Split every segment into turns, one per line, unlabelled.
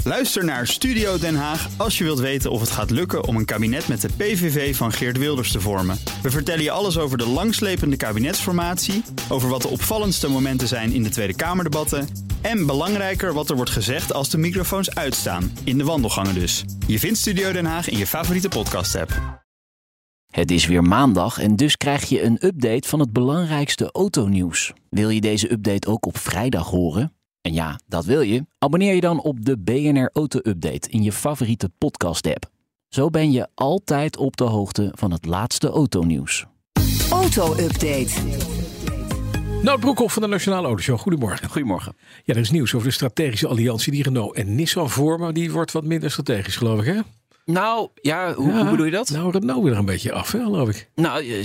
Luister naar Studio Den Haag als je wilt weten of het gaat lukken om een kabinet met de PVV van Geert Wilders te vormen. We vertellen je alles over de langslepende kabinetsformatie, over wat de opvallendste momenten zijn in de Tweede Kamerdebatten en belangrijker wat er wordt gezegd als de microfoons uitstaan, in de wandelgangen dus. Je vindt Studio Den Haag in je favoriete podcast-app.
Het is weer maandag en dus krijg je een update van het belangrijkste autonieuws. Wil je deze update ook op vrijdag horen? En ja, dat wil je. Abonneer je dan op de BNR Auto Update in je favoriete podcast-app. Zo ben je altijd op de hoogte van het laatste autonieuws.
Auto-update.
Nout Broekhoff van de Nationale Autoshow. Goedemorgen.
Goedemorgen.
Ja, er is nieuws over de strategische alliantie die Renault en Nissan vormen. Die wordt wat minder strategisch, geloof ik, hè?
Nou, ja, hoe bedoel je dat?
Nou, Renault weer een beetje af, hè, geloof ik.
Nou,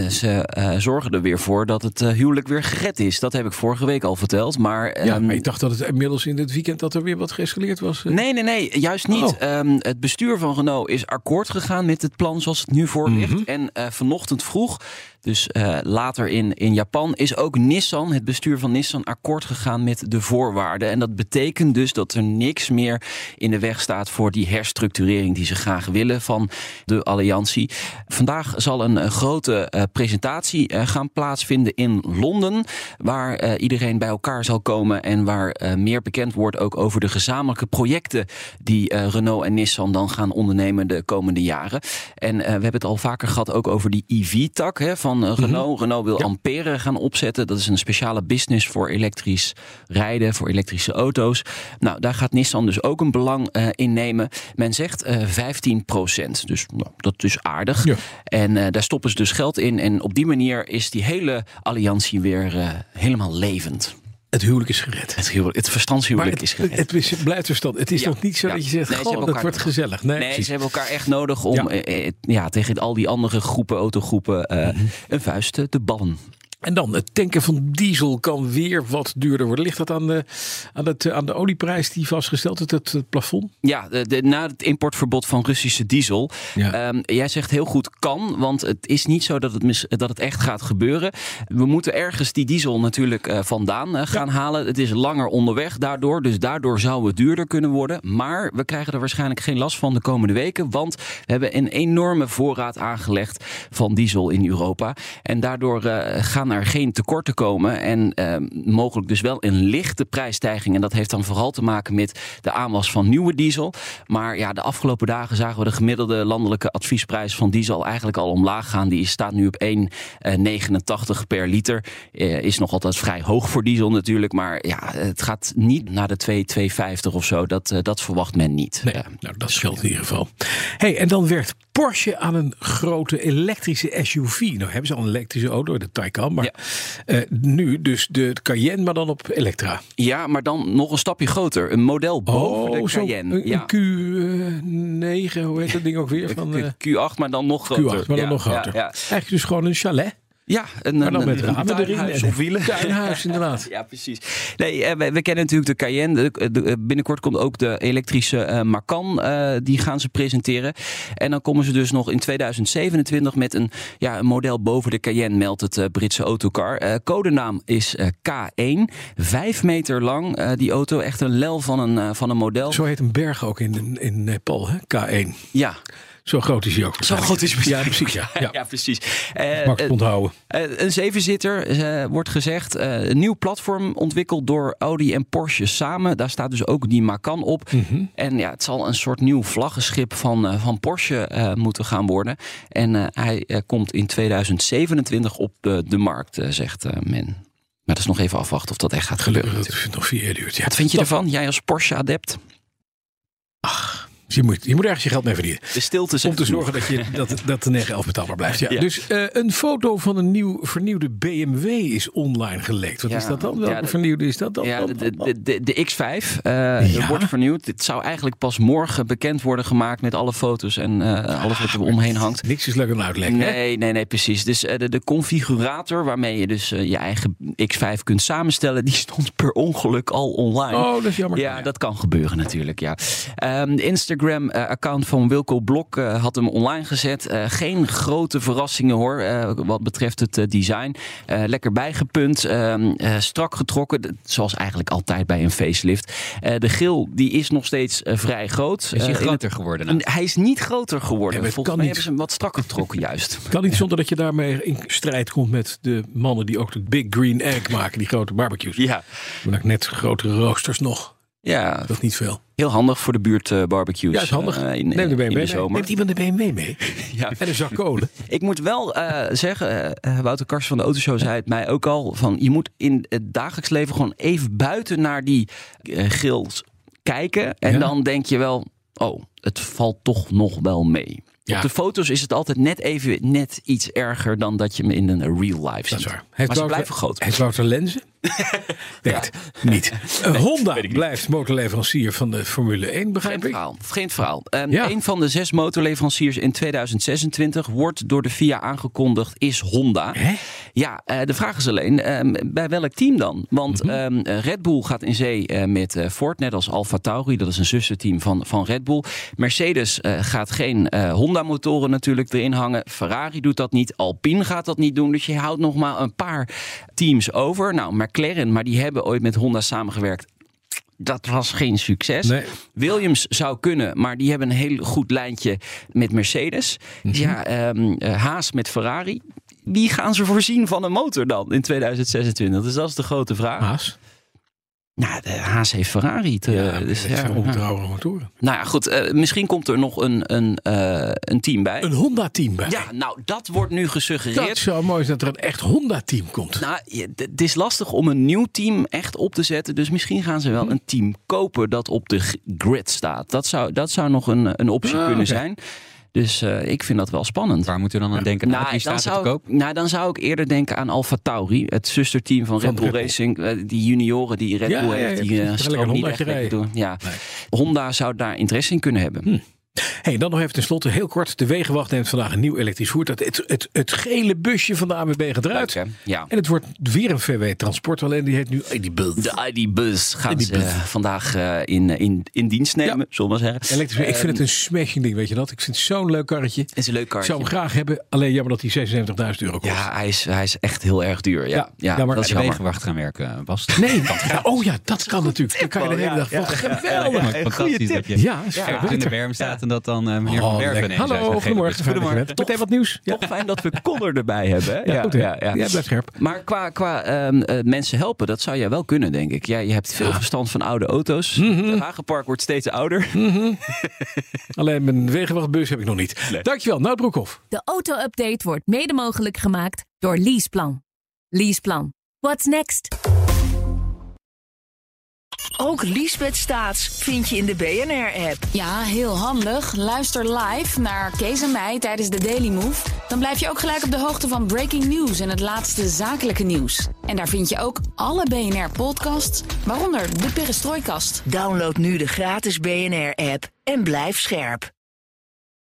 ze zorgen er weer voor dat het huwelijk weer gered is. Dat heb ik vorige week al verteld. Maar
ik dacht dat het inmiddels in dit weekend dat er weer wat geëscaleerd was.
Nee, juist niet. Het bestuur van Renault is akkoord gegaan met het plan zoals het nu voor ligt. En vanochtend vroeg, dus later in Japan, is ook Nissan, het bestuur van Nissan, akkoord gegaan met de voorwaarden. En dat betekent dus dat er niks meer in de weg staat voor die herstructurering die ze graag willen van de alliantie. Vandaag zal een grote presentatie gaan plaatsvinden in Londen, waar iedereen bij elkaar zal komen en waar meer bekend wordt ook over de gezamenlijke projecten die Renault en Nissan dan gaan ondernemen de komende jaren. En we hebben het al vaker gehad ook over die EV-tak van Renault. Renault wil Ampère gaan opzetten. Dat is een speciale business voor elektrisch rijden, voor elektrische auto's. Nou, daar gaat Nissan dus ook een belang in nemen. Men zegt 15%. Dus dat is aardig. Ja. En daar stoppen ze dus geld in. En op die manier is die hele alliantie weer helemaal levend.
Het huwelijk is gered.
Het verstandshuwelijk is gered.
Het blijft verstand. Het is nog niet zo dat je zegt, dat wordt gezellig. Nee,
ze hebben elkaar echt nodig om tegen al die andere autogroepen een vuist te ballen.
En dan, het tanken van diesel kan weer wat duurder worden. Ligt dat aan de olieprijs die vastgesteld is, het plafond?
Ja, na het importverbod van Russische diesel. Ja. Jij zegt heel goed kan, want het is niet zo dat het echt gaat gebeuren. We moeten ergens die diesel natuurlijk vandaan gaan halen. Het is langer onderweg daardoor, dus daardoor zou het duurder kunnen worden. Maar we krijgen er waarschijnlijk geen last van de komende weken, want we hebben een enorme voorraad aangelegd van diesel in Europa. En daardoor gaan er geen tekorten komen en mogelijk dus wel een lichte prijsstijging. En dat heeft dan vooral te maken met de aanwas van nieuwe diesel. Maar ja, de afgelopen dagen zagen we de gemiddelde landelijke adviesprijs van diesel eigenlijk al omlaag gaan. Die staat nu op 1,89 per liter. Is nog altijd vrij hoog voor diesel natuurlijk. Maar ja, het gaat niet naar de 2,50 of zo. Dat verwacht men niet.
Nee, nou, dat scheelt in ieder geval. Hey, en dan werkt Porsche aan een grote elektrische SUV. Nou hebben ze al een elektrische auto, de Taycan. Maar nu dus de Cayenne, maar dan op Elektra.
Ja, maar dan nog een stapje groter. Een model boven de Cayenne.
Een Q9, hoe heet dat ding ook weer? Van,
Q8, maar dan nog groter.
Q8, maar dan nog groter. Ja. Eigenlijk dus gewoon een chalet.
Ja,
maar dan met ramen
erin
of wielen. Tuinhuis, inderdaad.
Ja, precies. Nee, we kennen natuurlijk de Cayenne. Binnenkort komt ook de elektrische Macan. Die gaan ze presenteren. En dan komen ze dus nog in 2027 met een model boven de Cayenne, meldt het Britse autocar. Codenaam is K1. 5 meter lang, die auto. Echt een lel van een model.
Zo heet een berg ook in Nepal, hè? K1.
Ja.
Zo groot is hij ook.
Zo groot is hij.
Ja, precies. Ja,
precies.
Makkelijk onthouden.
Een 7-zitter wordt gezegd. Een nieuw platform ontwikkeld door Audi en Porsche samen. Daar staat dus ook die Macan op. Mm-hmm. En het zal een soort nieuw vlaggenschip van Porsche moeten gaan worden. En hij komt in 2027 op de markt, zegt men. Maar dat is nog even afwachten of dat echt gaat gebeuren.
Dat het nog 4 jaar duurt. Ja.
Wat vind je ervan? Jij als Porsche-adept?
Ach. Je moet ergens je geld mee verdienen.
De stilte
om te zorgen dat de 911 betaalbaar blijft. Ja. Dus een foto van een vernieuwde BMW is online gelekt. Wat is dat dan? Welke vernieuwde is dat dan?
Ja, de X5 wordt vernieuwd. Dit zou eigenlijk pas morgen bekend worden gemaakt met alle foto's en alles wat er omheen hangt.
Niks is leuk aan uitleg.
Nee, precies. Dus de configurator waarmee je dus je eigen X5 kunt samenstellen, die stond per ongeluk al online.
Oh, dat is jammer.
Ja, dat kan gebeuren natuurlijk. Ja. Instagram Instagram-account van Wilco Blok had hem online gezet. Geen grote verrassingen hoor, wat betreft het design. Lekker bijgepunt, strak getrokken, zoals eigenlijk altijd bij een facelift. De grill die is nog steeds vrij groot.
Is hij groter geworden? Nou?
Hij is niet groter geworden.
Ja,
Volgens mij hebben ze hem wat strakker getrokken juist.
Kan niet zonder dat je daarmee in strijd komt met de mannen die ook de Big Green Egg maken, die grote barbecues.
Ja.
Maar net grotere roosters nog.
Ja,
Dat is niet veel.
heel handig voor de buurt barbecues.
Ja, is handig.
In
Neem de BMW
de
mee.
zomer.
Neemt iemand de BMW mee?
Ja.
En een zak kolen.
Ik moet wel zeggen, Wouter Karsen van de Autoshow zei het mij ook al, van je moet in het dagelijks leven gewoon even buiten naar die grills kijken. En dan denk je wel, het valt toch nog wel mee.
Ja.
Op de foto's is het altijd net iets erger dan dat je hem in een real life ziet.
Dat is waar.
Maar ze blijven groot.
Heeft Wouter lenzen? Denk niet. Honda blijft motorleverancier van de Formule 1, begrijp ik.
Vreemd verhaal. Een van de 6 motorleveranciers in 2026 wordt door de FIA aangekondigd, is Honda.
Hè?
Ja, de vraag is alleen, bij welk team dan? Want Red Bull gaat in zee met Ford, net als AlphaTauri. Dat is een zusterteam van Red Bull. Mercedes gaat geen Honda-motoren natuurlijk erin hangen. Ferrari doet dat niet. Alpine gaat dat niet doen. Dus je houdt nog maar een paar teams over. Nou, McLaren, maar die hebben ooit met Honda samengewerkt. Dat was geen succes.
Nee.
Williams zou kunnen, maar die hebben een heel goed lijntje met Mercedes. Haas met Ferrari. Wie gaan ze voorzien van een motor dan in 2026? Dus dat is de grote vraag.
Haas?
Nou, de Haas heeft Ferrari.
Dat zijn onbetrouwbare motoren.
Nou ja, goed. Misschien komt er nog een team bij.
Een Honda-team bij.
Ja, nou, dat wordt nu gesuggereerd.
Dat zou mooi zijn dat er een echt Honda-team komt.
Nou, het is lastig om een nieuw team echt op te zetten. Dus misschien gaan ze wel een team kopen dat op de grid staat. Dat zou nog een optie kunnen zijn. Dus ik vind dat wel spannend.
Waar moeten we dan aan denken? Wie staat er te koop?
Nou, dan zou ik eerder denken aan AlphaTauri. Het zusterteam van Red Bull Racing. Die junioren die Red Bull heeft. Die stroom niet echt lekker door. Ja. Nee. Honda zou daar interesse in kunnen hebben.
Hey, dan nog even tenslotte heel kort. De Wegenwacht neemt vandaag een nieuw elektrisch voertuig. Het gele busje van de ANWB gaat eruit.
Leuk, ja. En
het wordt weer een VW Transport. Alleen die heet nu ID.Buzz.
De ID.Buzz gaan ze vandaag in dienst nemen, zullen we maar zeggen.
Elektrisch, ik vind het een smashing ding, weet je dat? Ik vind het zo'n leuk karretje.
Het is een leuk karretje.
Ik zou hem graag hebben. Alleen jammer dat hij €76.000 kost.
Ja, hij is echt heel erg duur. Ja,
maar dat is de Wegenwacht gaan werken, Bas.
Nee, dat kan natuurlijk. Dan kan je de hele dag. Wat geweldig.
Fantastisch dat je in de berm staat en dat dan meneer Van Werven.
Hallo, goedemorgen. Meteen wat nieuws.
Toch fijn dat we Connor erbij hebben.
Ja, goed, ja, blijf scherp.
Maar qua mensen helpen, dat zou jij wel kunnen, denk ik. Ja, je hebt veel verstand van oude auto's. Het Hagenpark wordt steeds ouder.
Alleen mijn Wegenwachtbus heb ik nog niet. Nee. Dankjewel, Nout Broekhoff.
De auto-update wordt mede mogelijk gemaakt door Leaseplan. Leaseplan. What's next? Ook Liesbeth Staats vind je in de BNR-app.
Ja, heel handig. Luister live naar Kees en mij tijdens de Daily Move. Dan blijf je ook gelijk op de hoogte van breaking news en het laatste zakelijke nieuws. En daar vind je ook alle BNR-podcasts, waaronder de Perestrooikast.
Download nu de gratis BNR-app en blijf scherp.